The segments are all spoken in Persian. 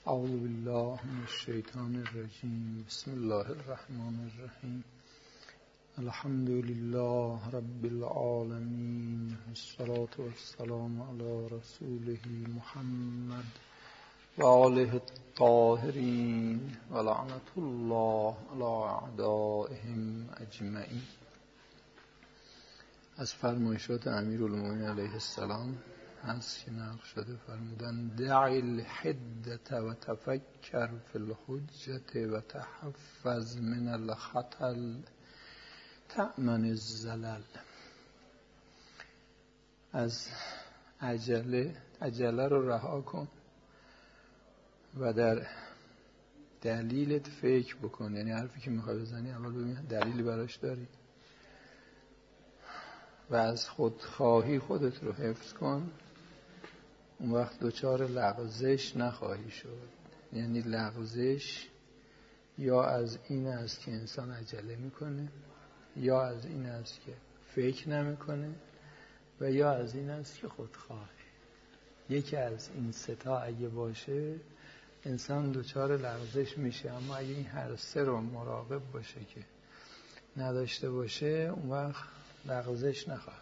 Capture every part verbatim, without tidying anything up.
اعوذ بالله من الشیطان الرجیم. بسم الله الرحمن الرحیم. الحمد لله رب العالمین، الصلاة والسلام علی رسوله محمد و آله الطاهرین و لعنة الله علی اعدائهم اجمعین. از فرمایشات امیرالمومنین علیه السلام هست که نقل شده، فرمودن دع الحدة و تفکر فی الحجة و تحفظ من الخطل تأمن الزلل. از عجله عجله رو رها کن و در دلیلت فکر بکن. یعنی حرفی که میخوای بزنی اول ببین دلیلی براش داری و از خودخواهی خودت رو حفظ کن. اون وقت دوچار لغزش نخواهی شد. یعنی لغزش یا از این است که انسان عجله میکنه، یا از این است که فکر نمیکنه، و یا از این است که خودخواهه. یکی از این سه تا اگه باشه انسان دوچار لغزش میشه. اما اگه این هر سه رو مراقب باشه که نداشته باشه، اون وقت لغزش نخواهد.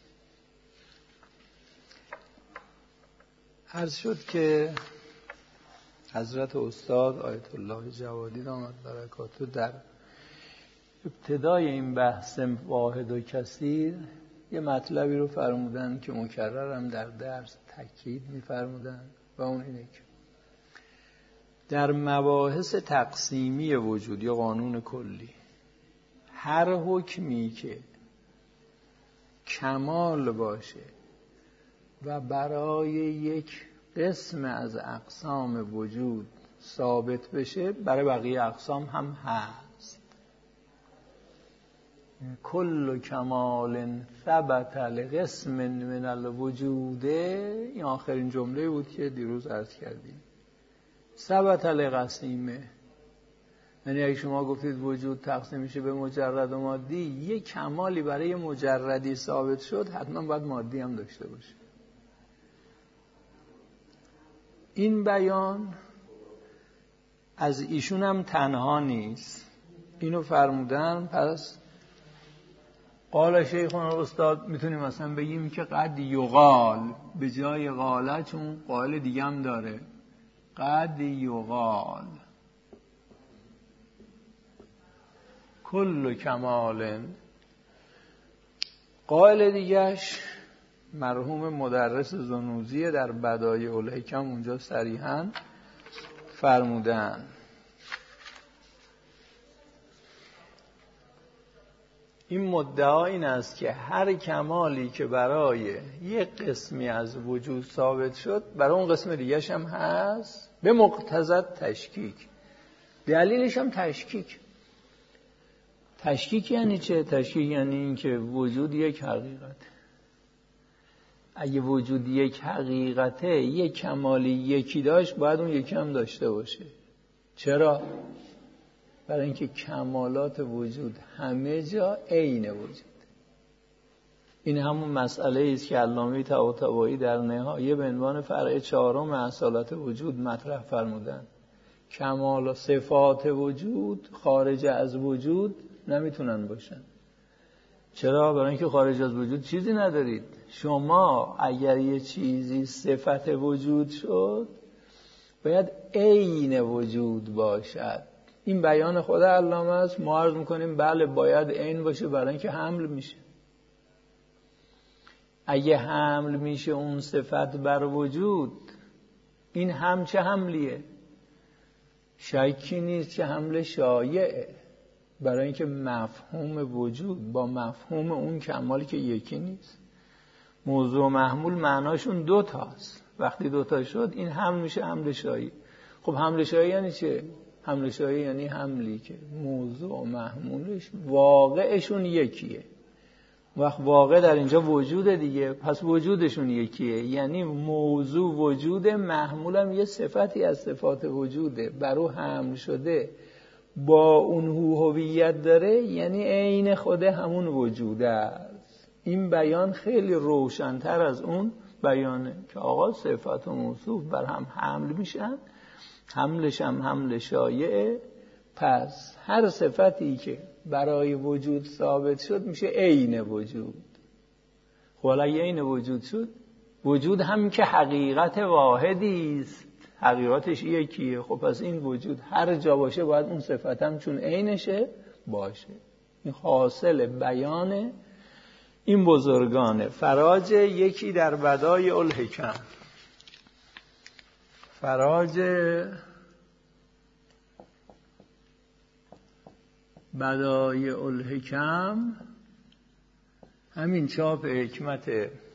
عرض شد که حضرت استاد آیت الله جوادی دامت برکاته در ابتدای این بحث واحد و کثیر یه مطلبی رو فرمودن که مکررم در درس تاکید می‌فرمودن و اون اینه که در مباحث تقسیمی وجود یا قانون کلی هر حکمی که کمال باشه و برای یک قسم از اقسام وجود ثابت بشه، برای بقیه اقسام هم هست. کل کمال ثبت لقسم من الوجود، این آخرین جمله بود که دیروز عرض کردیم. ثبت لقسیمه، یعنی اگه شما گفتید وجود تقسیم میشه به مجرد و مادی، یک کمالی برای مجردی ثابت شد، حتما باید مادی هم داشته باشه. این بیان از ایشون هم تنها نیست، اینو فرمودن. پس قال شیخنا استاد میتونیم مثلا بگیم که قد یقال به جای قاله، چون قائل دیگه هم داره. قد یقال کل کمال. قائل دیگهش مرحوم مدرس زنوزی در بدایع الحکم اونجا صریحاً فرمودن این مدعا این است که هر کمالی که برای یک قسمی از وجود ثابت شد، برای اون قسم دیگه‌ش هم هست به مقتضی تشکیک. دلیلش هم تشکیک. تشکیک یعنی چه؟ تشکیک یعنی این که وجود یک حقیقت. اگه وجود یک حقیقته، یک کمالی یکی داشت، باید اون یکی هم داشته باشه. چرا؟ برای اینکه کمالات وجود همه جا عین وجود. این همون مسئله است که علامه طباطبایی در نهایه به عنوان فرع چهارم اصالت وجود مطرح فرمودن. کمال و صفات وجود خارج از وجود نمیتونن باشن. چرا؟ برای اینکه خارج از وجود چیزی ندارید. شما اگر یه چیزی صفت وجود شد، باید عین وجود باشد. این بیان خود علامه است. ما عرض میکنیم بله باید عین باشه، برای اینکه حمل میشه. اگه حمل میشه اون صفت بر وجود، این هم چه حملیه؟ شکی نیست که حمل شایعه، برای اینکه مفهوم وجود با مفهوم اون کمالی که یکی نیست. موضوع و محمول معناشون دو تاست. وقتی دو تا شد این حمل میشه حمل شایع. خب حمل شایع یعنی چه؟ حمل شایع یعنی حملی که موضوع و محمولش واقعشون یکیه. وقت واقع در اینجا وجود دیگه، پس وجودشون یکیه. یعنی موضوع وجود، محمولم یه صفتی از صفات وجوده، برو حمل شده، با اون هویت داره، یعنی عین خود همون وجوده است. این بیان خیلی روشن‌تر از اون بیانه که آقا صفات و موصوف بر هم حمل میشن حملش هم حمل شایعه. پس هر صفتی که برای وجود ثابت شد میشه عین وجود. خب اگه عین وجود شد، وجود هم که حقیقت واحدی است، حقیقتش یکیه. خب پس این وجود هر جا باشه باید اون صفت هم چون عینشه باشه. این حاصل بیان این بزرگانه. فراج یکی در بدای الحکم. فراج بدای الحکم همین چاپ حکمت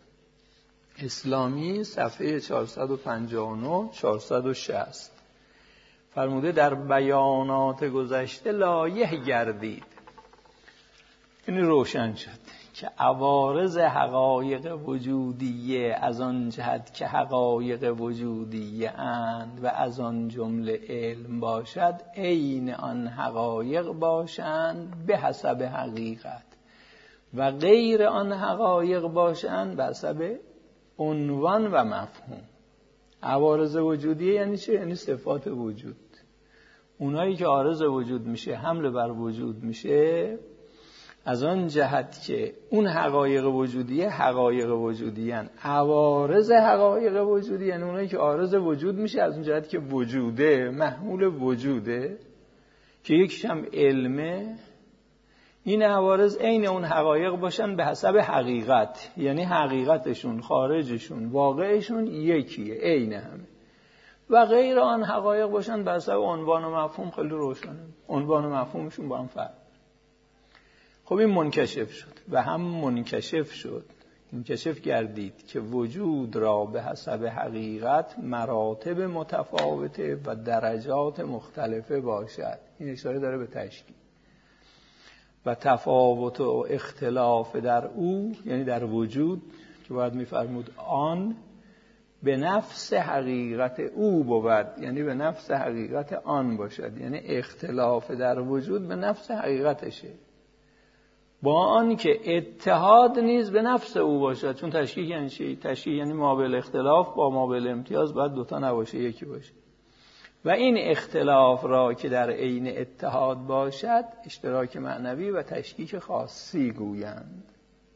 اسلامی صفحه چهارصد و پنجاه و نه چهارصد و شصت فرموده در بیانات گذشته لایح گردید. این روشن شد که عوارض حقایق وجودیه از آن جهت که حقایق وجودیه اند و از آن جمله علم باشد عین آن حقایق باشند به حسب حقیقت و غیر آن حقایق باشند به حسب عنوان و مفهوم. عوارض وجودیه یعنی چه؟ یعنی صفات وجود. اونایی که عارض وجود میشه، حمل بر وجود میشه، از آن جهت که اون حقایق وجودیه حقایق وجودیه هن. عوارض حقایق وجودیه یعنی اونایی که عارض وجود میشه از اون جهت که وجوده، محمول وجوده، که یکیش هم علمه. این عوارض عین اون حقایق باشن به حسب حقیقت، یعنی حقیقتشون، خارجشون، واقعشون یکیه، عین همه. و غیر آن حقایق باشن به حسب عنوان و مفهوم. خیلی روشنه، عنوان و مفهومشون با هم فرق. خب این منکشف شد و هم منکشف شد، منکشف گردید که وجود را به حسب حقیقت مراتب متفاوته و درجات مختلفه باشد. این اشاره داره به تشکیل و تفاوت و اختلاف در او، یعنی در وجود که باید می‌فرمود آن به نفس حقیقت او بود، یعنی به نفس حقیقت آن باشد. یعنی اختلاف در وجود به نفس حقیقتشه، با آن که اتحاد نیز به نفس او باشد. چون تشکیل یعنی چی؟ تشکیل یعنی مابل اختلاف با مابل امتیاز باید دوتا نباشه، یکی باشه. و این اختلاف را که در عین اتحاد باشد اشتراک معنوی و تشکیک خاصی گویند.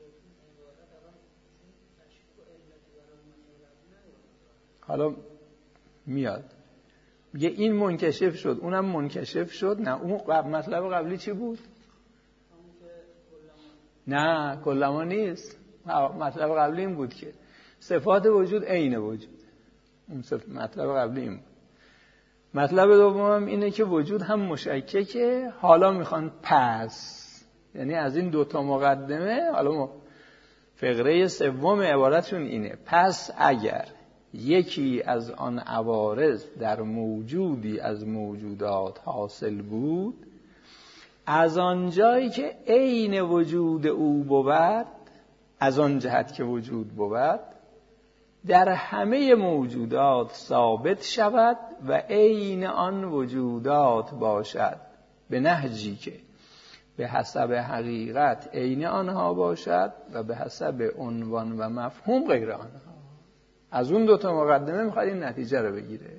حالا میاد میگه این منکشف شد، اونم منکشف شد. نه اون قبل مطلب قبلی چی بود؟ نه کلما نیست. مطلب قبلی این بود که صفات وجود عین وجود. اون مطلب قبلی این بود. مطلب دومم اینه که وجود هم مشککه. حالا میخوان پس، یعنی از این دوتا مقدمه حالا ما فقره سوم عبارتشون اینه: پس اگر یکی از آن عوارض در موجودی از موجودات حاصل بود، از آن جایی که عین وجود او بود، از آن جهت که وجود بود، در همه موجودات ثابت شود و عین آن وجودات باشد، به نهجی که به حسب حقیقت عین آنها باشد و به حسب عنوان و مفهوم غیر آنها. از اون دوتا مقدمه میخواد این نتیجه رو بگیره.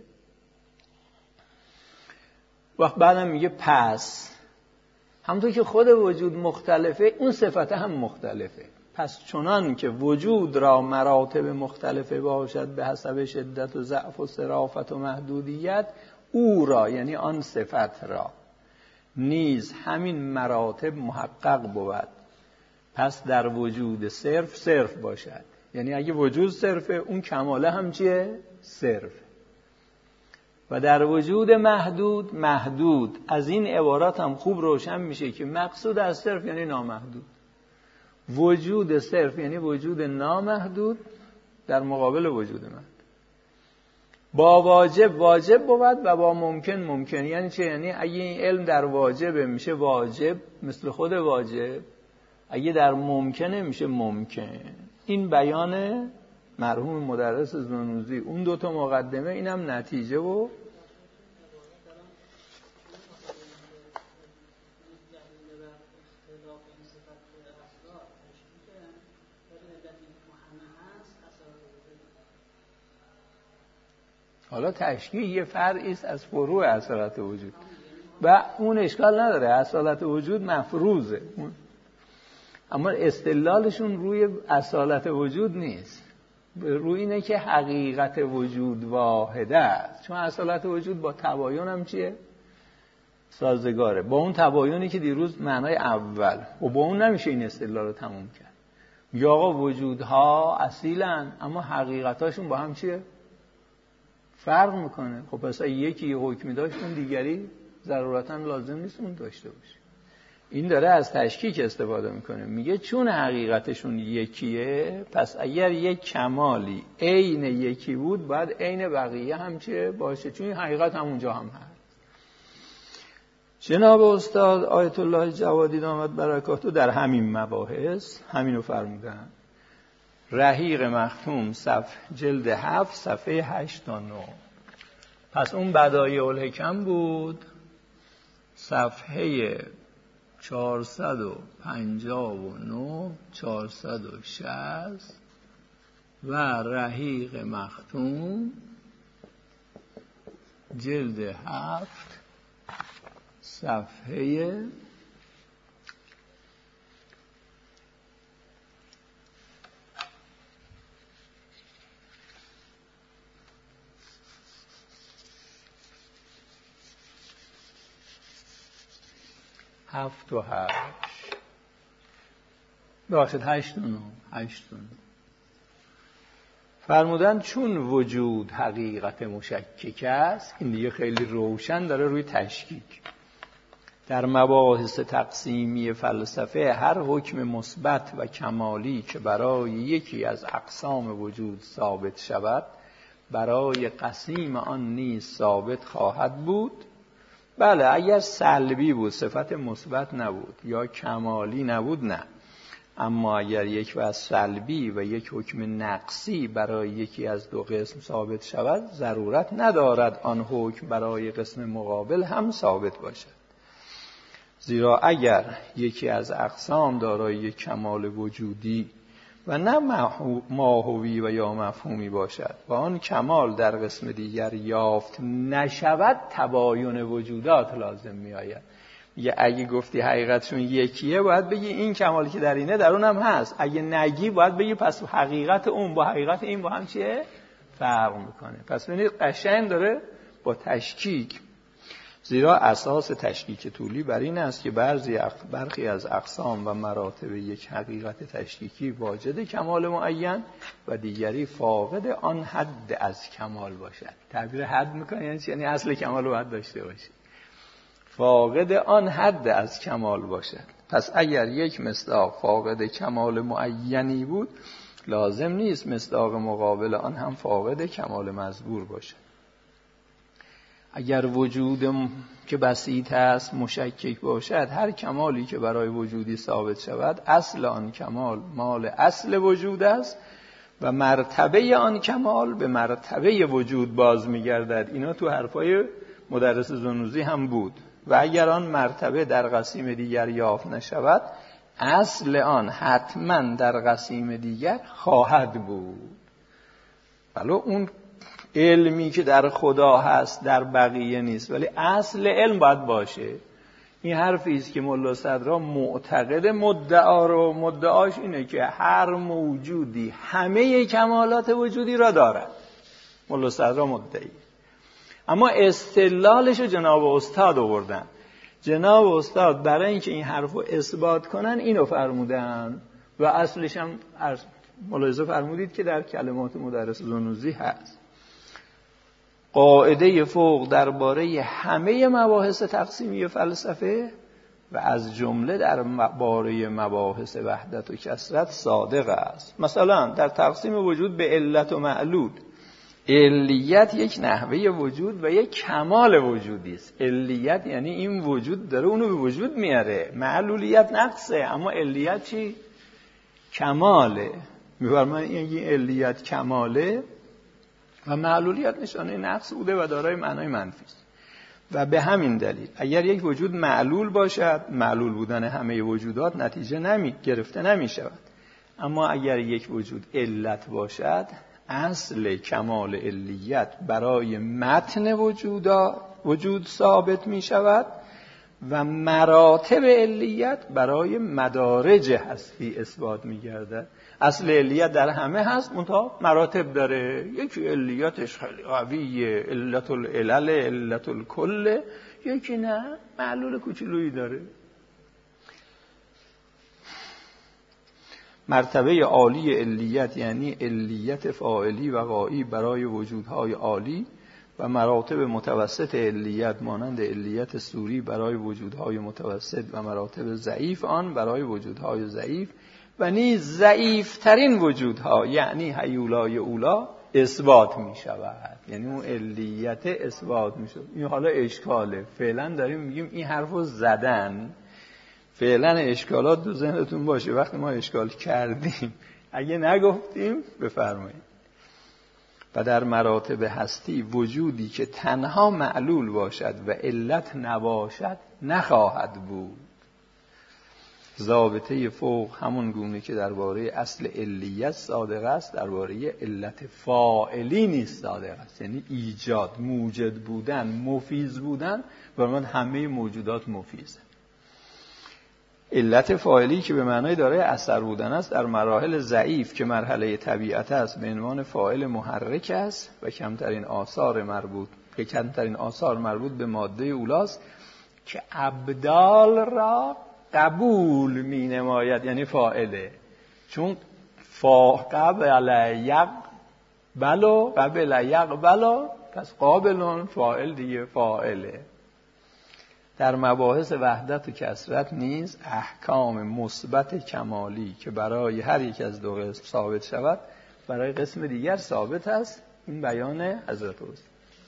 وقت بعدم میگه پس همونطور که خود وجود مختلفه، اون صفت هم مختلفه. پس چنان که وجود را مراتب مختلفه باشد به حسب شدت و ضعف و صرافت و محدودیت، او را یعنی آن صفت را نیز همین مراتب محقق بود. پس در وجود صرف صرف باشد، یعنی اگه وجود صرفه اون کماله هم چیه؟ صرف. و در وجود محدود محدود. از این عبارات هم خوب روشن میشه که مقصود از صرف یعنی نامحدود. وجود صرف یعنی وجود نامحدود در مقابل وجود محدود. با واجب واجب بود و با ممکن ممکن. یعنی چه؟ یعنی اگه این علم در واجبه میشه واجب مثل خود واجب، اگه در ممکنه میشه ممکن. این بیان مرحوم مدرس زنوزی. اون دوتا مقدمه اینم نتیجه و حالا تشکیک یه فرعی است از فروع اصالت وجود و اون اشکال نداره، اصالت وجود مفروضه، اما استدلالشون روی اصالت وجود نیست، روی اینه که حقیقت وجود واحده است. چون اصالت وجود با تباین هم چیه؟ سازگاره، با اون تباینی که دیروز معنای اول و با اون نمیشه این استدلال رو تموم کرد. یا آقا وجودها اصیلن اما حقیقتاشون با هم چیه؟ فرق میکنه. خب پس یکی یه حکمی داشت اون دیگری ضرورتا لازم نیست اون داشته باشه. این داره از تشکیک استفاده میکنه، میگه چون حقیقتشون یکیه پس اگر یک کمالی عین یکی بود باید عین بقیه هم چیه باشه، چون این حقیقت همونجا هم هست. جناب استاد آیت الله جوادی دامت برکاته در همین مباحث همینو فرمودن. رحیق مختوم صفحه جلد هفت صفحه هشت تا نه. پس اون بدایع الحکم بود، صفحه چهارصد و پنجاه و نه چهارصد و شصت و رحیق مختوم جلد هفت صفحه هفت و هشت باشد هشت و نو هشت و نو فرمودن چون وجود حقیقت مشکک است، این دیگه خیلی روشن داره روی تشکیک. در مباحث تقسیمی فلسفه هر حکم مثبت و کمالی که برای یکی از اقسام وجود ثابت شود برای قسیم آن نیز ثابت خواهد بود. بله اگر سلبی بود صفت مثبت نبود یا کمالی نبود نه، اما اگر یک وصف سلبی و یک حکم نقصی برای یکی از دو قسم ثابت شود ضرورت ندارد آن حکم برای قسم مقابل هم ثابت باشد. زیرا اگر یکی از اقسام دارای یک کمال وجودی و نه ماهوی و یا مفهومی باشد و آن کمال در قسم دیگر یافت نشود تباین وجودات لازم می آید. میگه اگه گفتی حقیقتشون یکیه باید بگی این کمالی که در اینه در اون هم هست، اگه نگی باید بگی پس حقیقت اون با حقیقت این با هم چیه؟ فرق میکنه. پس ببینید قشنگ داره با تشکیک، زیرا اساس تشکیک طولی بر این است که بعضی برخی از اقسام و مراتب یک حقیقت تشکیکی واجد کمال معین و دیگری فاقد آن حد از کمال باشد. تعبیر حد میکنه یعنی یعنی اصل کمال رو باید داشته باشی، فاقد آن حد از کمال باشد. پس اگر یک مصداق فاقد کمال معینی بود لازم نیست مصداق مقابل آن هم فاقد کمال مذکور باشد. اگر وجود که بسیط است مشکک باشد هر کمالی که برای وجودی ثابت شود اصل آن کمال مال اصل وجود است و مرتبه آن کمال به مرتبه وجود باز می‌گردد. اینا تو حرفای مدرس ذوالنوزی هم بود. و اگر آن مرتبه در قسیم دیگر یافت نشود اصل آن حتما در قسیم دیگر خواهد بود. ولو اون علمی که در خدا هست در بقیه نیست، ولی اصل علم باید باشه. این حرفی است که ملا صدرا معتقد مدعا رو، مدعاش اینه که هر موجودی همه کمالات وجودی را دارد. ملا صدرا مدعی، اما استدلالش رو جناب استاد آوردن. جناب استاد برای اینکه این حرف رو اثبات کنن اینو فرمودن و اصلش هم ملاحظه فرمودید که در کلمات مدرس ذوالنوزی هست. قاعده فوق درباره همه مباحث تقسیمی فلسفه و از جمله درباره مباحث وحدت و کثرت صادق است. مثلا در تقسیم وجود به علت و معلول، علیت یک نحوه وجود و یک کمال وجودی است. علیت یعنی این وجود داره اونو به وجود میاره، معلولیت نقصه، اما علیت چی؟ کماله. میفرمایند این علیت کماله و معلولیت نشانه نقص بوده و دارای معنای منفی است. و به همین دلیل اگر یک وجود معلول باشد، معلول بودن همه وجودات نتیجه نمی گرفته نمی شود. اما اگر یک وجود علت باشد، اصل کمال علیت برای متن وجودا وجود ثابت می شود و مراتب علیت برای مدارج هستی اثبات می گردد. اصل علیت در همه هست، منتها مراتب داره. یکی علیتش خیلی قویه، علت العلل، علت الکل، یکی نه، معلول کوچولویی داره. مرتبه عالی علیت یعنی علیت فاعلی و غایی برای وجودهای عالی و مراتب متوسط علیت مانند علیت صوری برای وجودهای متوسط و مراتب ضعیف آن برای وجودهای ضعیف و نیز ضعیفترین وجودها یعنی هیولای اولا اثبات می شود. یعنی اون علیت اثبات می شود. این حالا اشکاله، فعلا داریم میگیم این حرفو زدن. فعلا اشکالات دو ذهنتون باشه، وقتی ما اشکال کردیم اگه نگفتیم بفرمایید. و در مراتب هستی وجودی که تنها معلول باشد و علت نباشد نخواهد بود. ضابطه فوق همون گونه که درباره اصل علیت صادق است درباره علت فاعلی نیست صادق است. یعنی ایجاد، موجد بودن، مفیز بودن، برای همه موجودات مفیزه. علت فاعلی که به معنای دارای اثر بودن است در مراحل ضعیف که مرحله طبیعت است به عنوان فاعل محرک است و کمترین آثار مربوط که کمترین آثار مربوط به ماده اولاست که ابدال را قبول می نماید. یعنی فاعله، چون فا قبل یقبل قبل یقبل پس قابلون فاعل دیگه فاعله. در مباحث وحدت و کثرت نیز احکام مثبت کمالی که برای هر یک از دو قسم ثابت شود برای قسم دیگر ثابت است. این بیان حضرت اوست.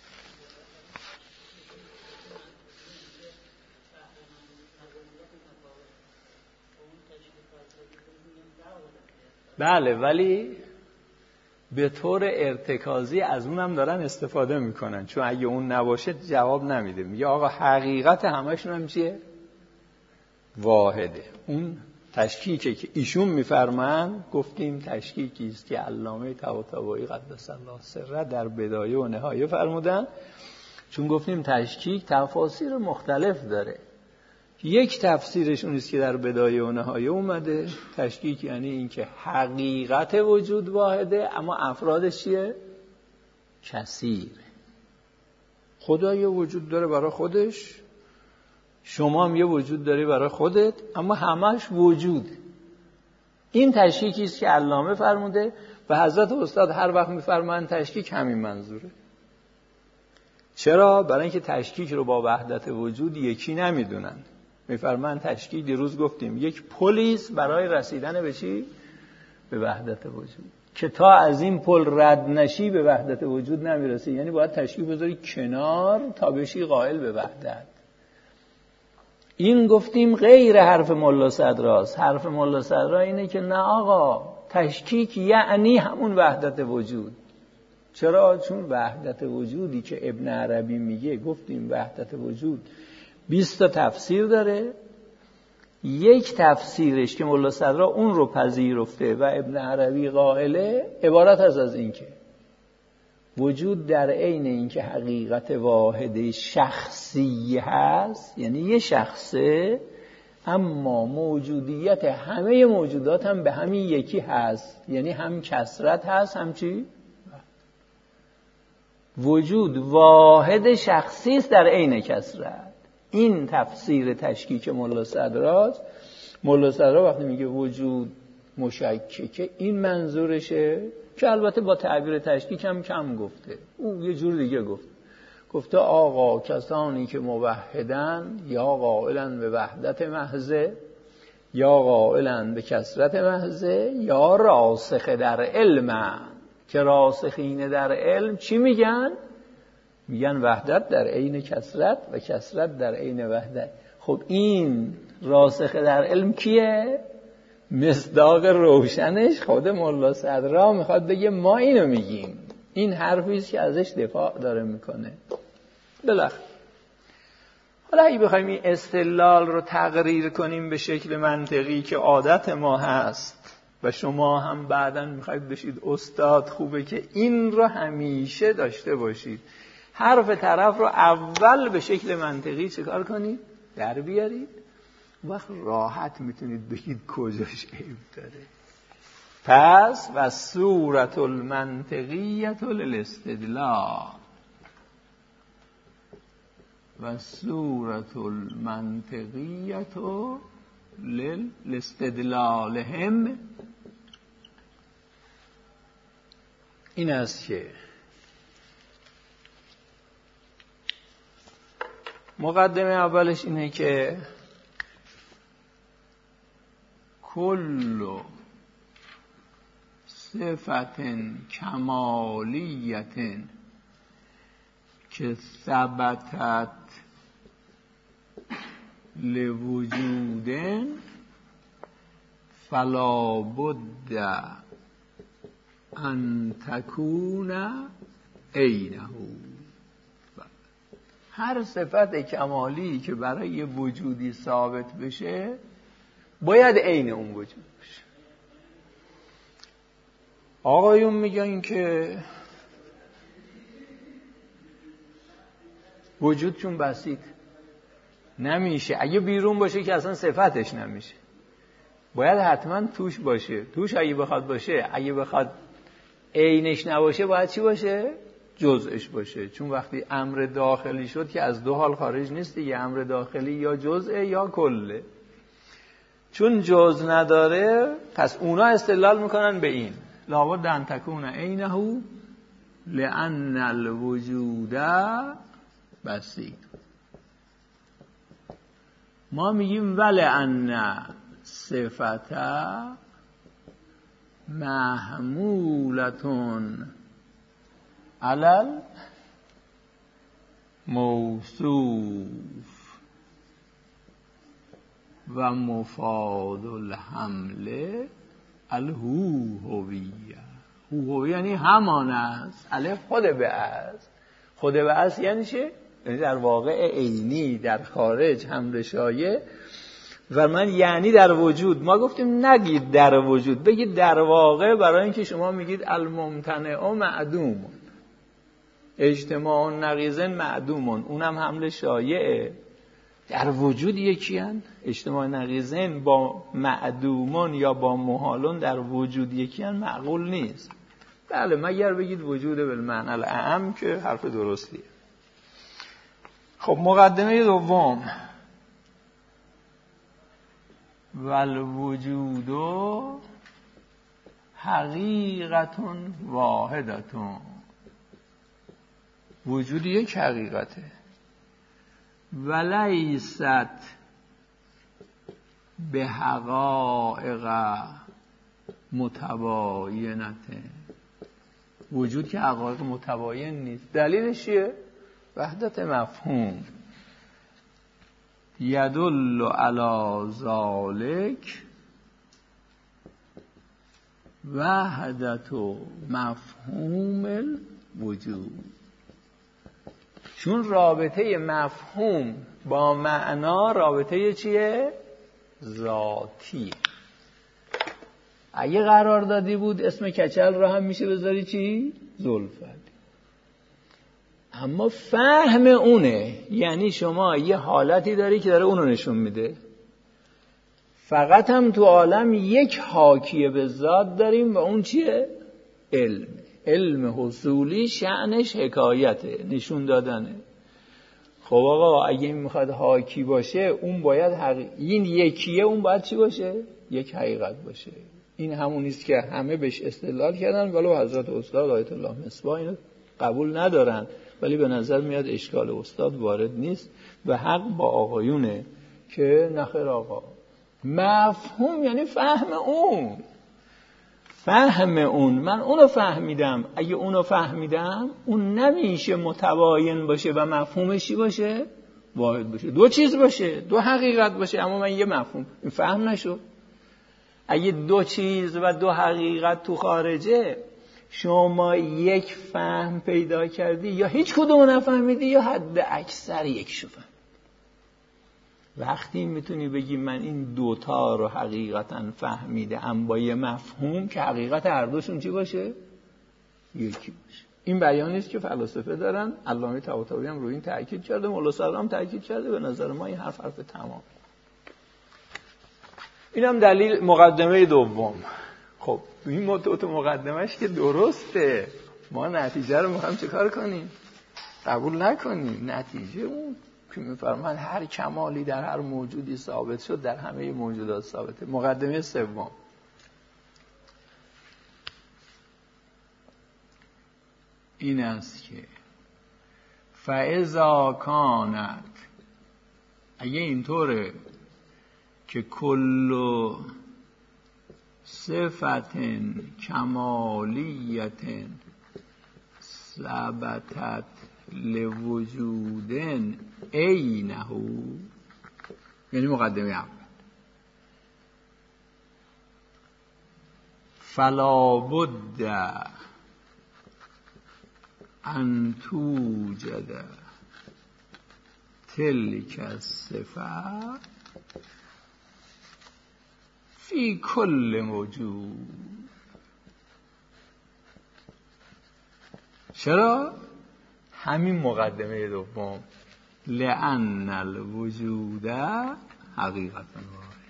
بله، ولی به طور ارتکازی از اونم دارن استفاده میکنن، چون اگه اون نباشه جواب نمیده. میگه آقا حقیقت همشون هم چیه؟ واحده. اون تشکیکی که ایشون میفرمان گفتیم تشکیکی است که علامه طباطبایی قدس الله سره در بدایه و نهایه فرمودن، چون گفتیم تشکیک تفاسیر مختلف داره. یک تفسیرش اون است که در بدایه و نهایه اومده. تشکیک یعنی این که حقیقت وجود واحده اما افرادش چیه؟ کثیر. خدا یه وجود داره برای خودش، شما هم یه وجود داری برای خودت، اما همش وجود. این تشکیکی است که علامه فرموده و حضرت استاد هر وقت میفرمایند تشکیک همین منظوره. چرا؟ برای اینکه تشکیک رو با وحدت وجود یکی نمیدونن. میفرمایند تشکیک، دیروز گفتیم، یک پلیس برای رسیدن به چی؟ به وحدت وجود، که تا از این پل رد نشی به وحدت وجود نمیرسی. یعنی باید تشکیک بذاری کنار تا بشی قائل به وحدت. این گفتیم غیر حرف ملا صدراست. حرف ملا صدرا اینه که نه آقا، تشکیک یعنی همون وحدت وجود. چرا؟ چون وحدت وجودی که ابن عربی میگه، گفتیم وحدت وجود بیست تا تفسیر داره. یک تفسیرش که ملا صدرا اون رو پذیرفته و ابن عربی قائله، عبارت از از این که وجود در عین این که حقیقت واحد شخصی هست، یعنی یه شخصه، اما موجودیت همه موجودات هم به همین یکی هست. یعنی هم کثرت هست هم چی؟ وجود واحد شخصی است در عین کثرت. این تفسیر تشکیک ملا صدراست. ملا صدرا وقتی میگه وجود مشککه این منظورشه، که البته با تعبیر تشکیک هم کم گفته، او یه جور دیگه گفت. گفته آقا کسانی که موحدن یا قائلن به وحدت محضه یا قائلن به کثرت محضه یا راسخ در علم. که راسخین در علم چی میگن؟ میگن وحدت در عین کثرت و کثرت در عین وحدت. خب این راسخ در علم کیه؟ مصداق روشنش خود ملا صدرا میخواد بگه ما اینو میگیم. این حرفی است که ازش دفاع داره میکنه. بالاخره حالا اگه بخوایم این استدلال رو تقریر کنیم به شکل منطقی که عادت ما هست، و شما هم بعداً میخواید بشید استاد، خوبه که این رو همیشه داشته باشید. حرف طرف رو اول به شکل منطقی چکار کنید؟ در بیارید، وقت راحت میتونید بگید کجاش عیب داره. پس و صورت المنطقیت للاستدلال و صورت المنطقیت للاستدلالهم این است که مقدمه اولش اینه که کل صفت کمالیت که ثبتت لوجود فلا بد ان تکون عینه. هر صفت کمالی که برای وجودی ثابت بشه باید عین اون وجود بشه. آقایون میگن که وجود چون بسیط نمیشه، اگه بیرون باشه که اصلا صفتش نمیشه، باید حتما توش باشه. توش اگه بخواد باشه، اگه بخواد عینش نباشه باید چی باشه؟ جزءش باشه. چون وقتی امر داخلی شد که از دو حال خارج نیست دیگه، امر داخلی یا جزء یا کله. چون جزء نداره پس اونا استدلال میکنن به این لابد ان تکون عینه لان الوجود بسیط. ما میگیم ولأن صفت محمولتون علل موصوف و مفاد الحمل الهوهویه. هوهویه یعنی همان است. الف خود به است. خود به است یعنی چه؟ یعنی در واقع عینی، در خارج، حمل شایع. و من یعنی در وجود. ما گفتیم نگید در وجود، بگید در واقع، برای اینکه شما میگید الممتنع معدوم، اجتماع نقیضن معدومون، اونم حمل شایعه. در وجود یکی هن. اجتماع نقیضن با معدومون یا با محالون در وجود یکی هن، معقول نیست. بله مگر بگید وجود بالمعنی الاعم که حرف درستیه. خب مقدمه دوم، والوجود حقیقت واحدت. وجود یک حقیقته. ولیست به حقائق متباینت. وجود که حقایق متباین نیست. دلیلش چیه؟ وحدت مفهوم. یدل علی ذالک وحدت مفهوم الوجود. چون رابطه مفهوم با معنا رابطه چیه؟ ذاتی. اگه قرار دادی بود اسم کچل رو هم میشه بذاری چی؟ زلفت. اما فهم اونه، یعنی شما یه حالتی داری که داره اونو نشون میده. فقط هم تو عالم یک حاکیه به ذات داریم و اون چیه؟ علم. علم حصولی شأنش حکایته، نشون دادنه. خب آقا اگه این میخواد حاکی باشه، اون باید حقیق... این یکیه، اون باید چی باشه؟ یک حقیقت باشه. این همونیست که همه بهش استدلال کردن، ولو حضرت استاد آیت الله مصباح اینو قبول ندارن، ولی به نظر میاد اشکال استاد وارد نیست و حق با آقایونه که نخیر آقا. مفهوم یعنی فهم اون. فهم اون، من اونو فهمیدم. اگه اونو فهمیدم، اون نمیشه متباین باشه و مفهومش چی باشه؟ واحد باشه. دو چیز باشه، دو حقیقت باشه، اما من یه مفهوم. این فهم نشو. اگه دو چیز و دو حقیقت تو خارجه، شما یک فهم پیدا کردی، یا هیچ کدوم نفهمیدی یا حد اکثر یکشو فهم. وقتی میتونی بگی من این دوتا رو حقیقتا فهمیدم با یه مفهوم که حقیقت هر دوشون چی باشه؟ یکی باشه. این بیانی است که فلاسفه دارن. علامه طباطبایی هم روی این تاکید کرده، مولا صدرا هم تاکید کرده. به نظر ما این حرف حرف تمام. اینم دلیل مقدمه دوم. خب این مدت مقدمهش که درسته، ما نتیجه رو میخوایم چیکار کنیم؟ قبول نکنیم. نتیجه اون که میفرمان هر کمالی در هر موجودی ثابت شد در همه موجودات ثابته. مقدمه سوم این است که فاذا کانت، اگه اینطوره که کل صفت کمالیت ثبتت لوجود عینه، یعنی مقدمه اول، فلا بد ان توجد تلک الصفه فی کل موجود. چرا؟ همین مقدمه دوم، لأن الوجود حقیقت واحد.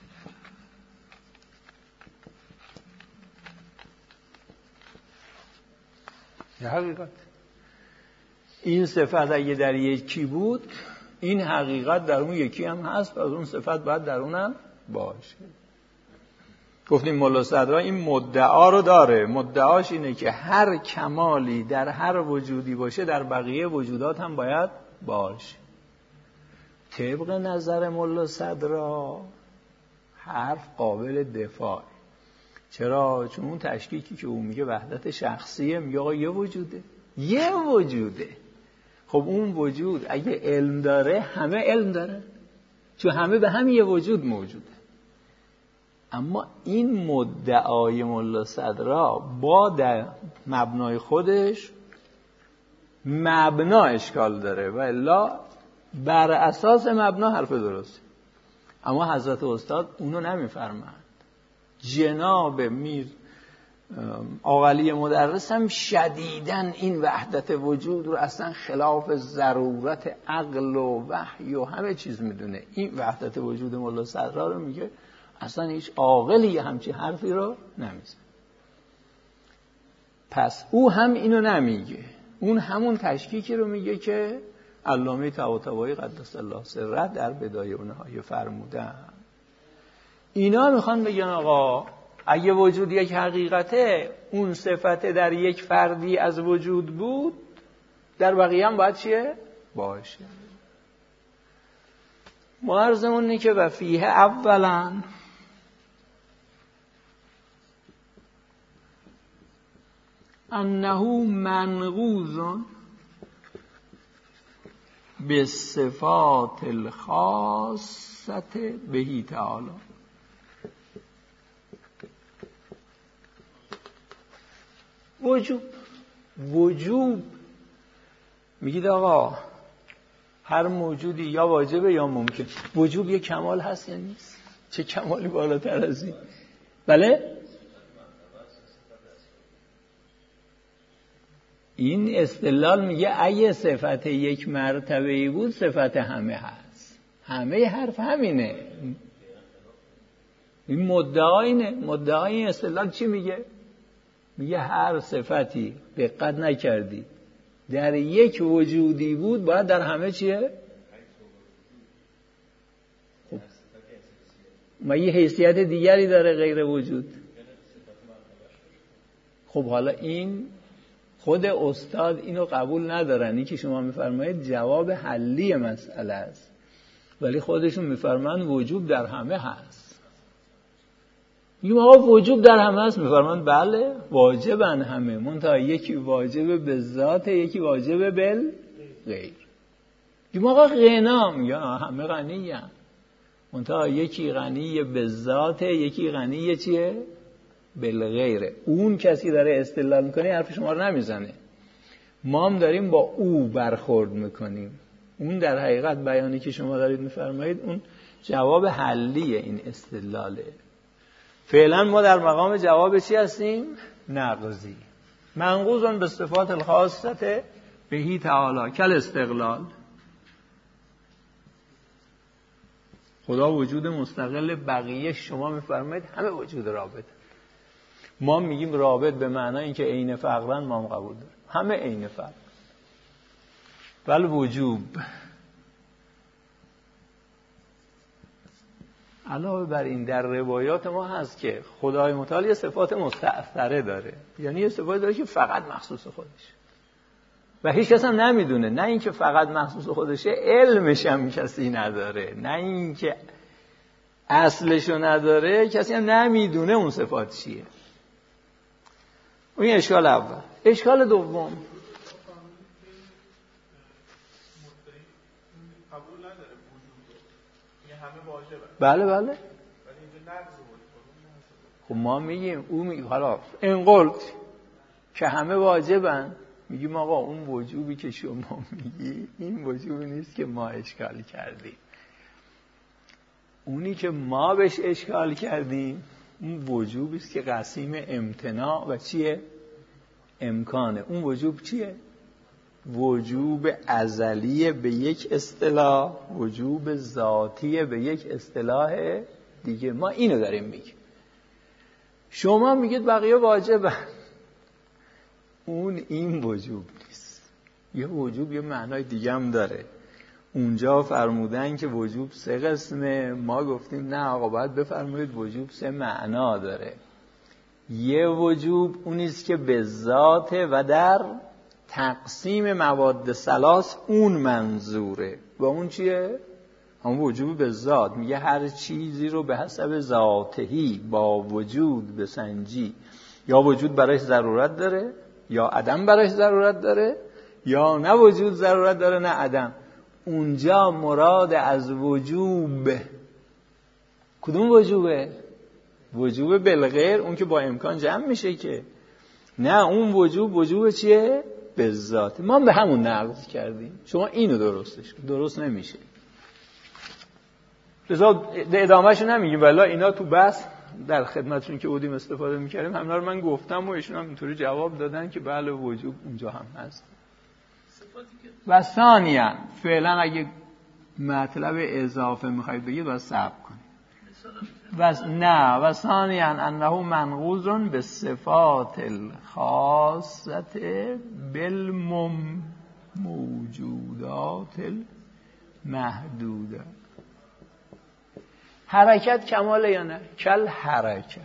یه حقیقت. این صفت اگه در یکی بود، این حقیقت در اون یکی هم هست، از اون صفت باید در اونم باشه. گفتیم مولا صدرا این مدعا رو داره. مدعاش اینه که هر کمالی در هر وجودی باشه در بقیه وجودات هم باید باشه. طبق نظر مولا صدرا حرف قابل دفاع. چرا؟ چون اون تشکیکی که اون میگه وحدت شخصیه، میگه آقا یه وجوده، یه وجوده. خب اون وجود اگه علم داره همه علم داره، چون همه به هم یه وجود موجوده. اما این مدعای مولا صدرا با در مبنای خودش مبنا اشکال داره و الا بر اساس مبنا حرف درسته. اما حضرت استاد اونو نمیفرمند. جناب میر آقلی مدرس هم شدیداً این وحدت وجود رو اصلا خلاف ضرورت عقل و وحی و همه چیز میدونه. این وحدت وجود مولا صدرا رو میگه اصلا هیچ عاقلی همچی حرفی رو نمیزنه. پس او هم اینو نمیگه. اون همون تشکیکی رو میگه که علامه طباطبایی قدس الله سره در بدایه و نهایه فرمودن. اینا میخوان بگن آقا اگه وجود یک حقیقته، اون صفت در یک فردی از وجود بود، در بقیه هم باید چیه؟ باشه. معرضمون اینه که وفیه اولا انه منقوض به صفات الخاصه بهی تعالی. وجوب وجوب میگید آقا هر موجودی یا واجبه یا ممکن. وجوب یه کمال هست یا نیست؟ چه کمالی بالاتر از این؟ بله؟ این استدلال میگه اگه صفت یک مرتبه‌ای بود صفت همه هست. همه حرف همینه. این مدعا اینه. مدعا این استدلال چی میگه؟ میگه هر صفتی دقت نکردی در یک وجودی بود باید در همه چیه؟ خب ما یه حیثیت دیگری داره غیر وجود. خب حالا این خود استاد اینو قبول ندارن. این که شما میفرمایید جواب حلی مسئله است، ولی خودشون میفرمان وجوب در همه هست. میگم آقا وجوب در همه هست، میفرمان بله واجبن همه، منتها یکی واجب به ذات، یکی واجب بل غیر. میگم آقا غنا، میگن همه غنی ان، منتها یکی غنی به ذات، یکی غنی چیه؟ بل غیره. اون کسی داره استدلال میکنه حرف شما رو نمیزنه، ما هم داریم با او برخورد میکنیم. اون در حقیقت بیانی که شما دارید میفرمایید اون جواب حلیه این استدلاله. فعلا ما در مقام جواب چی هستیم؟ نقضی. منقوض به صفات الخاصه بهی تعالی کل استقلال. خدا وجود مستقل بقیه، شما میفرمایید همه وجود رابط. ما میگیم رابط به معنای اینکه عین فقرن، ما هم قبول داریم همه عین فقر. ولی وجوب علاوه بر این در روایات ما هست که خدای متعال یه صفات مستأثره داره، یعنی یه صفات داره که فقط مخصوص خودش و هیچ کس هم نمیدونه. نه اینکه فقط مخصوص خودشه، علمش هم کسی نداره. نه اینکه اصلشو نداره، کسی هم نمیدونه اون صفات چیه. این اشکال اول. اشکال دوم، بله بله خب ما میگیم او میگه حالا این قلت که همه واجبن، میگیم آقا اون وجوبی که شما میگی این وجوبی نیست که ما اشکال کردیم. اونی که ما بهش اشکال کردیم اون وجوبی است که قسیم امتناع و چیه؟ امکانه. اون وجوب چیه؟ وجوب ازلی به یک اصطلاح، وجوب ذاتی به یک اصطلاح دیگه. ما اینو داریم میگیم. شما میگید بقیه واجبن، اون این وجوب نیست. یه وجوب یه معنای دیگه هم داره. اونجا فرمودن که وجوب سه قسمه، ما گفتیم نه آقا باید بفرمایید وجوب سه معنا داره. یه وجوب اونیست که به ذات و در تقسیم مواد ثلاث اون منظوره. و اون چیه؟ همون وجوب به ذات. میگه هر چیزی رو به حسب ذاتهی با وجود بسنجی، یا وجود برایش ضرورت داره یا عدم برایش ضرورت داره، یا نه وجود ضرورت داره نه عدم. اونجا مراد از وجوب کدوم وجوبه؟ وجوب بالغیر، اون که با امکان جمع میشه که نه. اون وجوب وجوب چیه؟ به ذات. ما به همون نقض کردیم. شما اینو درستش درست نمیشه. لذا ادامهشو نمیگیم، ولی اینا تو بحث در خدمتشون که بودیم استفاده میکردیم همنا رو من گفتم و ایشون هم اینطوری جواب دادن که بله وجوب اونجا هم هست. و ثانیاً فعلا اگه مطلب اضافه میخواید بگید باید صبر کنید. و نه و ثانیاً انه منقوض به صفات الخاصه بالموجودات المحدوده. حرکت کماله یا نه؟ کل حرکت.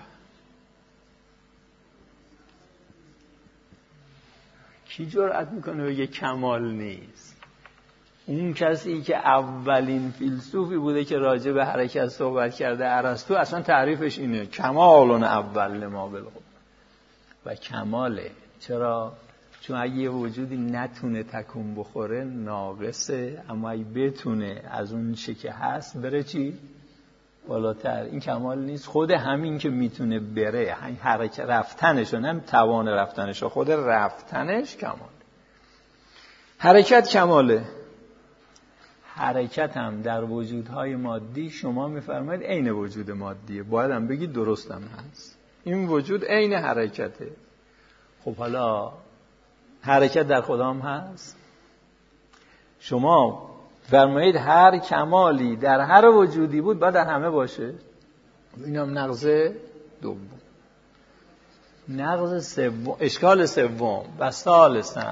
کی جرأت میکنه بگه کمال نیست؟ اون کسی که اولین فیلسوفی بوده که راجع به حرکت صحبت کرده، ارسطو، اصلا تعریفش اینه کمالون اول ما بالقوه. و کماله. چرا؟ چون اگه یه وجودی نتونه تکون بخوره ناقصه، اما اگه بتونه از اون چه که هست بره چی؟ بالاتر. این کمال نیست. خود همین که میتونه بره، همین حرکت رفتنش، نه توان رفتنش، خود رفتنش کمال. حرکت کماله. حرکت هم در وجودهای مادی شما میفرمایید عین وجود مادیه، باید هم بگید درستم هست. این وجود عین حرکته. خب حالا حرکت در خدا هم هست. شما فرمایید هر کمالی در هر وجودی بود باید در همه باشه. این هم نقض دوم. نقض سوم، اشکال سوم و ثالثاً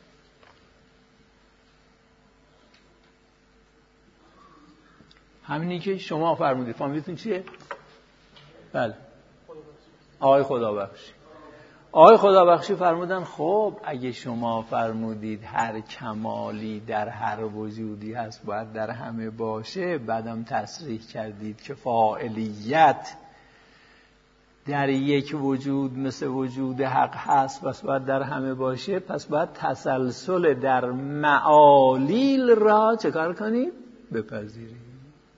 همینی که شما فرمودید. فهمیدتون چیه؟ بله آقای خدابخشی آقای خدابخشی فرمودن خب اگه شما فرمودید هر کمالی در هر وجودی هست باید در همه باشه، بعدم تصریح کردید که فاعلیت در یک وجود مثل وجود حق هست پس باید در همه باشه، پس باید تسلسل در معالیل را چه کار کنید؟ بپذیرید.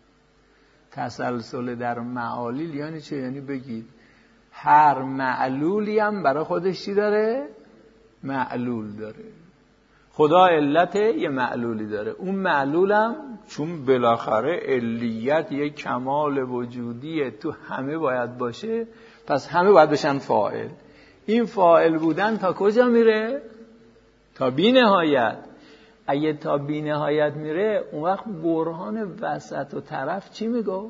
تسلسل در معالیل یعنی چه؟ یعنی بگید هر معلولی هم برای خودش چی داره؟ معلول داره. خدا علت یه معلولی داره، اون معلولم چون بالاخره علیت یک کمال وجودیه، تو همه باید باشه، پس همه باید بشن فاعل. این فاعل بودن تا کجا میره؟ تا بی نهایت. اگه تا بی نهایت میره، اون وقت برهان وسط و طرف چی میگو؟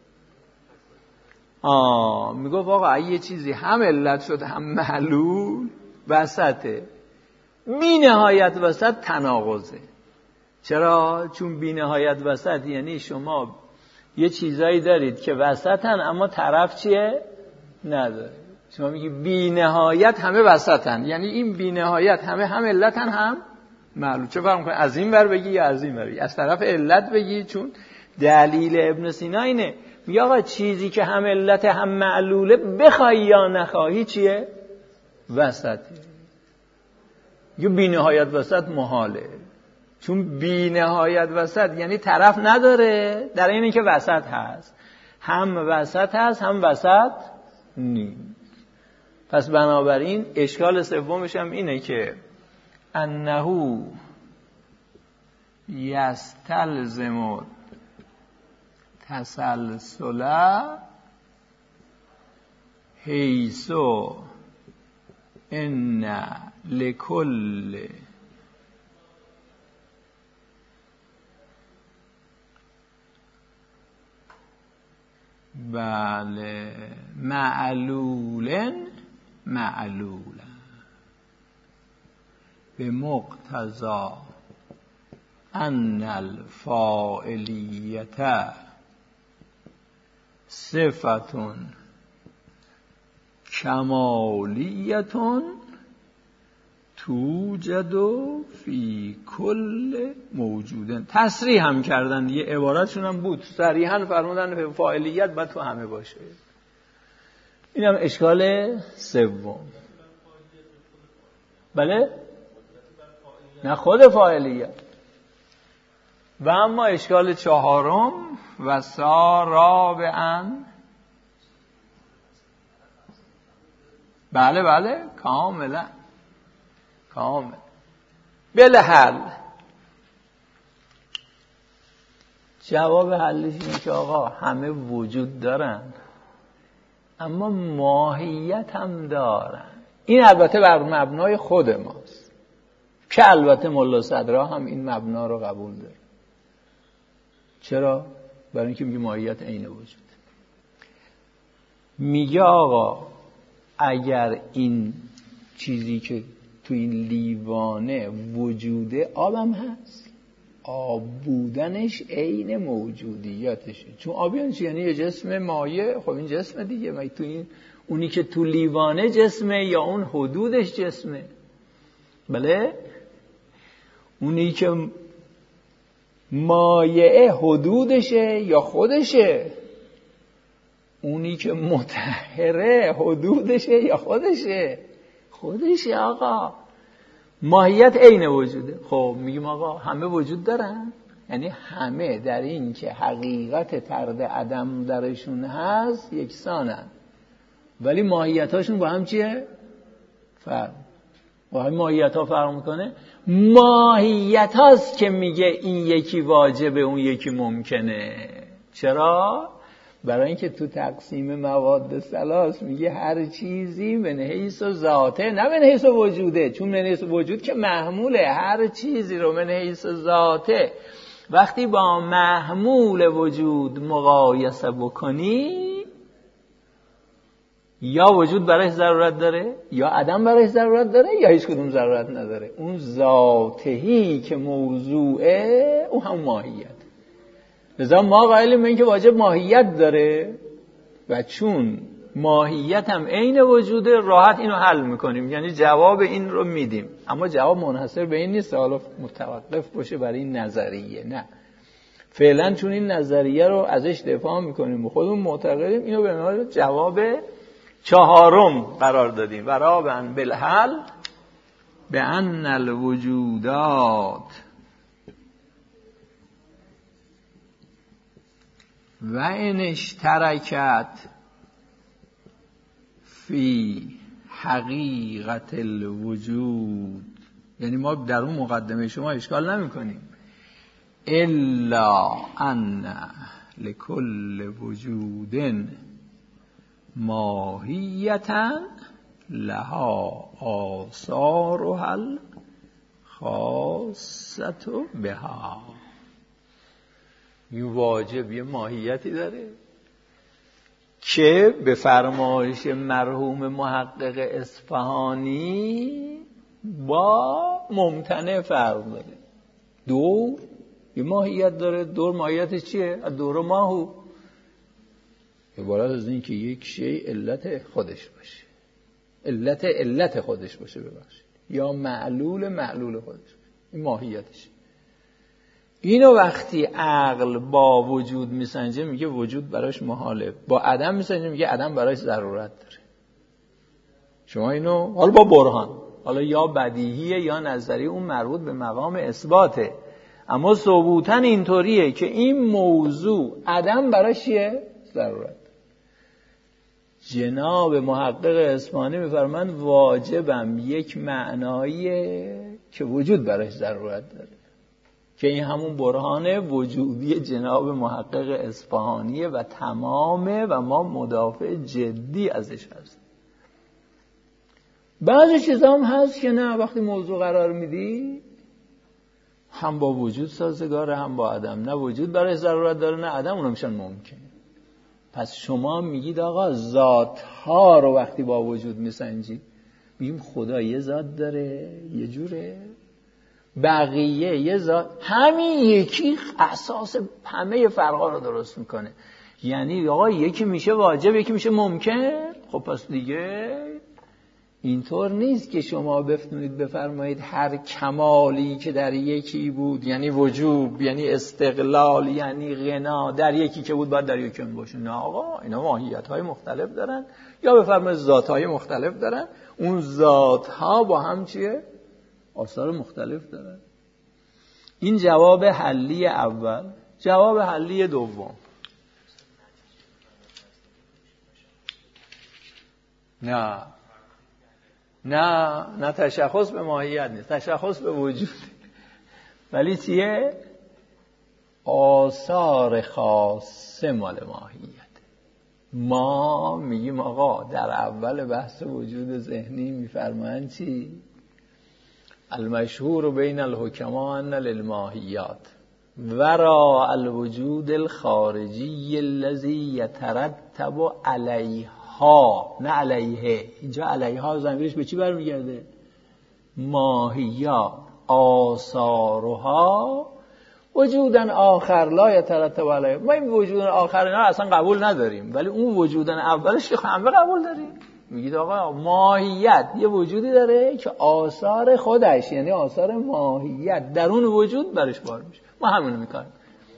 آه میگو واقعا اگه یه چیزی هم علت شد هم معلول، وسطه. بی نهایت وسط تناقضه. چرا؟ چون بی نهایت وسط یعنی شما یه چیزایی دارید که وسطن اما طرف چیه؟ نداره. شما میگی بی نهایت همه وسطن، یعنی این بی نهایت همه هم علتن هم معلول. چه فرق میکنه از این ور بگی یا از این ور بگی؟ از طرف علت بگی. چون دلیل ابن سینا اینه، میگه آقا چیزی که هم علت هم معلوله بخوای یا نخواهی چیه؟ وسطه. یه بی نهایت وسط محاله، چون بی نهایت وسط یعنی طرف نداره، در این که وسط هست، هم وسط هست هم وسط نیست. پس بنابراین اشکال سومش هم اینه که انه یستلزم تسلسل حیث ان لکل بله معلول معلول به مقتضا ان الفاعلیت صفتون کمالیتون توجد فی کل موجودن. تصریح هم کردن دیگه، عبارتشون هم بود، صریحا فرمودن فاعلیت باید تو همه باشه. این هم اشکال سوم. بله؟ نه خود فاعلیت. و اما اشکال چهارم و سارابعا، بله بله کاملا کامل بالحل. جواب حلش اینه که آقا همه وجود دارن اما ماهیت هم دارن. این البته بر مبنای خود ماست که البته ملا صدرا هم این مبنا رو قبول داره. چرا؟ برای اینکه میگه ماهیت عین وجود. میگه آقا اگر این چیزی که تو این لیوانه وجوده آبم هست، آب بودنش عین موجودیتشه. چون آب یعنی یه جسم مایع، خب این جسم دیگه، ما تو این اونی که تو لیوانه جسمه یا اون حدودش جسمه؟ بله، اونی که مایع حدودشه یا خودشه؟ اونی که مطهره حدودشه یا خودشه؟ خودشه آقا. ماهیت عین وجوده. خب میگیم آقا همه وجود دارن، یعنی همه در این که حقیقت طرد عدم درشون هست یکسانن، ولی ماهیتاشون با هم چیه؟ فرق. با هم ماهیت ها فرق میکنه. ماهیت هاست که میگه این یکی واجبه اون یکی ممکنه. چرا؟ برای اینکه تو تقسیم مواد ثلاث میگه هر چیزی من حیث ذاته نه من حیث وجوده. چون من حیث وجود که محموله، هر چیزی رو من حیث ذاته وقتی با محمول وجود مقایسه بکنی، یا وجود برایش ضرورت داره یا عدم برایش ضرورت داره یا هیچ کدوم ضرورت نداره. اون ذاتهی که موضوعه اون هم ماهیت. لذا ما قائلیم به این که واجب ماهیت داره و چون ماهیت هم عین وجوده راحت اینو حل میکنیم، یعنی جواب این رو میدیم. اما جواب منحصر به این نیست حالا متوقف باشه برای این نظریه، نه، فعلا چون این نظریه رو ازش دفاع میکنیم و خودمون معتقدیم، اینو به عنوان جواب چهارم قرار دادیم. ورابعا بالحل به ان الوجودات و ان اشترکت فی حقیقت الوجود، یعنی ما در اون مقدمه شما اشکال نمی کنیم الا ان لكل وجود ماهیتا لها آثارها الخاصة بها. این واجب یه ماهیتی داره که به فرمایش مرحوم محقق اصفهانی با ممتنع فرق داره. دور یه ماهیت داره. دور ماهیتش چیه؟ دور ماهو عبارت از این که یک شی علت خودش باشه، علت علت خودش باشه ببخشید، یا معلول معلول خودش باشه. این ماهیتش. اینو وقتی عقل با وجود میسنجه میگه وجود براش محاله، با عدم میسنجه میگه عدم براش ضرورت داره. شما اینو حالا با برهان، حالا یا بدیهیه یا نظری، اون مربوط به مقام اثباته، اما ثبوتن اینطوریه که این موضوع عدم براش چیه؟ ضرورت. جناب محقق اصفهانی میفرمایند واجبم یک معناییه که وجود براش ضرورت داره، که این همون برهان وجودی جناب محقق اصفهانیه و تمامه و ما مدافع جدی ازش هست. بعضی چیزا هم هست که نه، وقتی موضوع قرار میدی هم با وجود سازگاره هم با عدم، نه وجود برای ضرورت داره نه عدم، اونا میشن ممکن. پس شما میگید آقا ذات ها رو وقتی با وجود میسنجی، میگیم خدا یه ذات داره یه جوره، بقیه یه ذات، همین یکی اساس همه فرقا رو درست میکنه. یعنی آقا یکی میشه واجب یکی میشه ممکن. خب پس دیگه اینطور نیست که شما بفرمایید بفرمایید هر کمالی که در یکی بود، یعنی وجوب، یعنی استقلال، یعنی غنا، در یکی که بود باید در یکی هم باشه. نه آقا، اینا ماهیت‌های مختلف دارن، یا بفرمایید ذات‌های مختلف دارن. اون ذات‌ها با هم چیه؟ آثار مختلف دارن. این جواب حلی اول. جواب حلی دوم، نه نه نه تشخص به ماهیت نیست، تشخص به وجود. ولی چیه؟ آثار خاصه مال ماهیت. ما میگیم آقا در اول بحث وجود ذهنی میفرمایند چی؟ المشهور بین الحکما ان للماهیات وراء الوجود الخارجی الذي يترتب علیها، نه علیه. اینجا علیها ضمیرش به چی برمیگرده؟ ماهیات، آثارها وجودن آخر لا یترتب علیه. ما این وجودن آخر اینا اصلا قبول نداریم، ولی اون وجودن اولش که همه قبول داریم. میگید آقا ماهیت یه وجودی داره که آثار خودش، یعنی آثار ماهیت در اون وجود برش بار میشه. ما همونو میکنیم.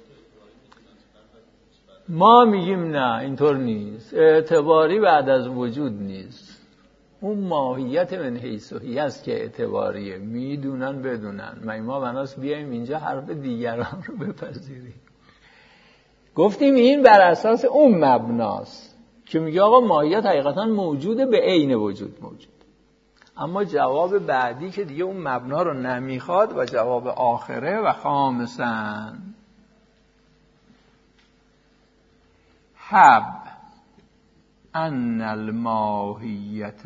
ما میگیم نه اینطور نیست، اعتباری بعد از وجود نیست. اون ماهیت من حیث و هی است که اعتباریه، میدونن بدونن. ما ما بناس بیایم اینجا حرف دیگران رو بپذیریم. گفتیم این بر اساس اون مبناست که میگه آقا ماهیت حقیقتا موجوده، به عین وجود موجود. اما جواب بعدی که دیگه اون مبنا رو نمیخواد و جواب آخره و خامساً حب ان الماهیت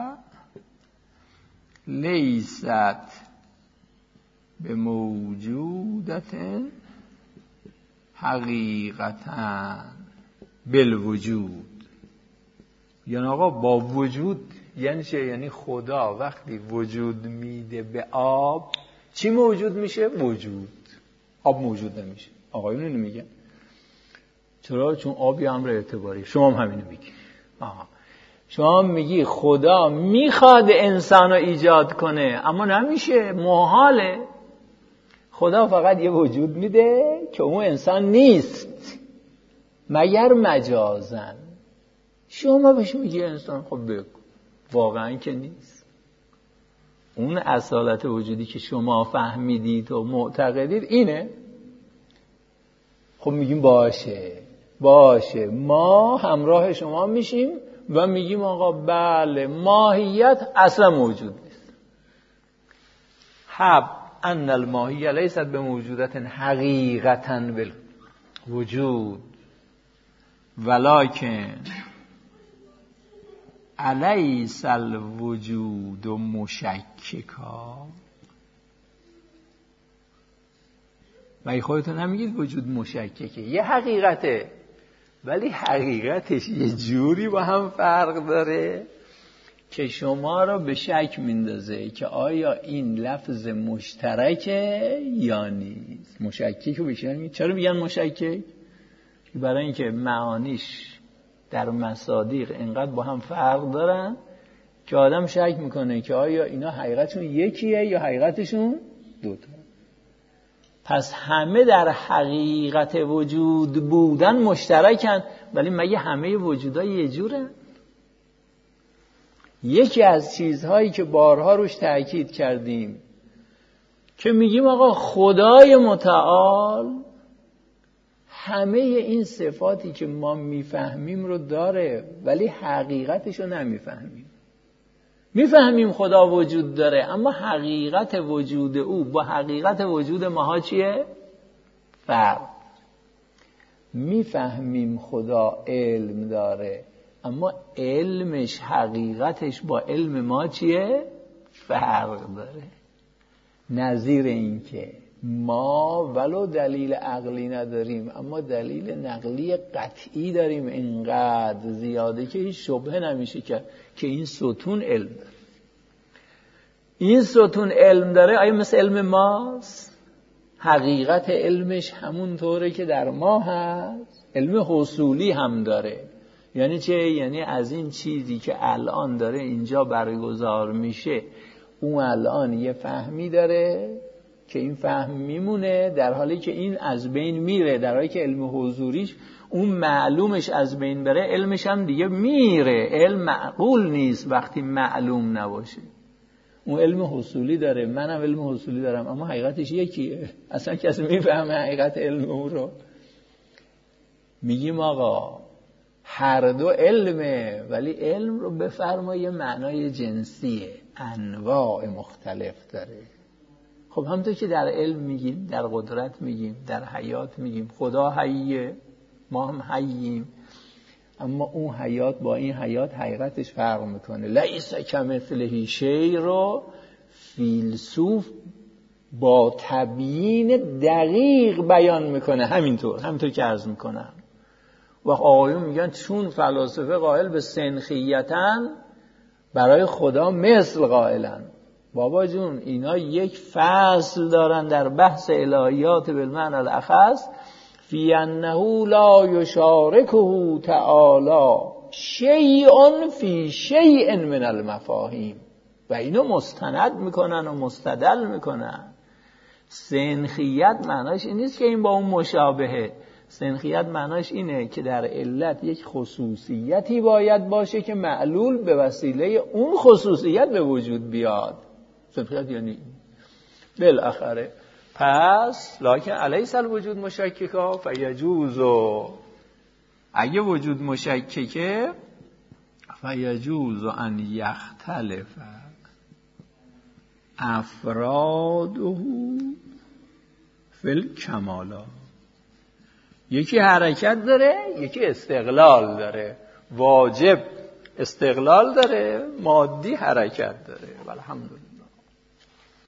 لیست به موجودت حقیقتا بالوجود. یعنی آقا با وجود یعنی چه؟ یعنی خدا وقتی وجود میده به آب چی موجود میشه؟ وجود. آب موجود نمیشه. آقایون اینو میگن. چرا؟ چون آبی امر اعتباری. شما هم همینو میگی. آها. شما میگی خدا میخواد انسانو ایجاد کنه اما نمیشه، محاله. خدا فقط یه وجود میده که اون انسان نیست مگر مجازن. شما بهش میگی انسان، خب بگو واقعا که نیست. اون اصالت وجودی که شما فهمیدید و معتقدید اینه. خب میگیم باشه باشه، ما همراه شما میشیم و میگیم آقا بله ماهیت اصلا موجود نیست. حب ان الماهیه لیست بموجودت حقیقتا بالوجود ولکن الیس الوجود مشککا. و خودتون هم میگید وجود مشککه، یه حقیقته ولی حقیقتش یه جوری با هم فرق داره که شما رو به شک میندازه که آیا این لفظ مشترکه یا نیست. مشکک رو بشن. چرا میگن مشکک؟ برای اینکه معانیش در مصادیق اینقدر با هم فرق دارن که آدم شک میکنه که آیا اینا حقیقتشون یکیه یا حقیقتشون دوتا. پس همه در حقیقت وجود بودن مشترکن، ولی مگه همه وجودها یه جورن؟ یکی از چیزهایی که بارها روش تأکید کردیم که میگیم آقا خدای متعال همه این صفاتی که ما میفهمیم رو داره ولی حقیقتش رو نمیفهمیم. میفهمیم خدا وجود داره اما حقیقت وجود او با حقیقت وجود ماها چیه؟ فرق. میفهمیم خدا علم داره اما علمش حقیقتش با علم ما چیه؟ فرق داره. نظیر این که ما ولو دلیل عقلی نداریم اما دلیل نقلی قطعی داریم اینقدر زیاده که هیچ شبهه نمیشه که که این ستون علم داره. این ستون علم داره. آیا مثل علم ماست؟ حقیقت علمش همون طوره که در ما هست. علم حصولی هم داره. یعنی چه؟ یعنی از این چیزی که الان داره اینجا برگزار میشه اون الان یه فهمی داره که این فهم میمونه در حالی که این از بین میره، در حالی که علم حضوریش اون معلومش از بین بره علمش هم دیگه میره. علم معقول نیست وقتی معلوم نباشه. اون علم حصولی داره، منم علم حصولی دارم اما حقیقتش یکیه. اصلا کسی میفهمه حقیقت علم اون رو. میگیم آقا هر دو علمه ولی علم رو بفرما یه معنای جنسیه، انواع مختلف داره. خب همونطور که در علم میگیم، در قدرت میگیم، در حیات میگیم خدا حیه، ما هم حییم، اما اون حیات با این حیات حقیقتش فرق میکنه. لیس کمثله شیء رو فیلسوف با تبیین دقیق بیان میکنه. همینطور همینطور که عرض میکنم. و آقایون میگن چون فلاسفه قائل به سنخیتن برای خدا مثل قائلن. بابا جون اینا یک فصل دارن در بحث الهیات بالمعنی الاخص فی انه لا یشارکه تعالی شیء فی شیء من المفاهیم و اینو مستند میکنن و مستدل میکنن. سنخیت معناش این نیست که این با اون مشابهه. سنخیت معناش اینه که در علت یک خصوصیتی باید باشه که معلول به وسیله اون خصوصیت به وجود بیاد. سنخیت یعنی بالاخره پس لکن الیس الوجود مشککا فیجوز. اگه وجود مشککه فیجوز ان یختلف افراده فی الکمالات. یکی حرکت داره یکی استقلال داره. واجب استقلال داره، مادی حرکت داره. الحمدلله.